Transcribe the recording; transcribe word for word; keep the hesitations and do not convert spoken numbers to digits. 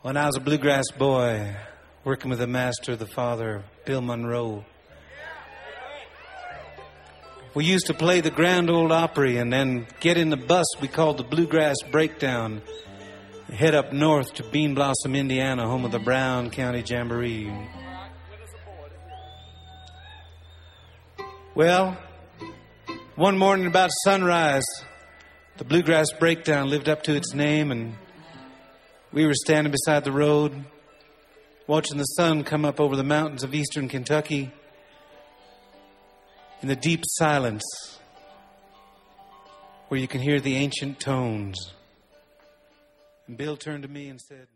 When I was a bluegrass boy, working with the master, the father, Bill Monroe, we used to play the Grand Ole Opry and then get in the bus we called the Bluegrass Breakdown, head up north to Bean Blossom, Indiana, home of the Brown County Jamboree. Well, one morning about sunrise, the Bluegrass Breakdown lived up to its name, and we were standing beside the road, watching the sun come up over the mountains of eastern Kentucky in the deep silence where you can hear the ancient tones. And Bill turned to me and said...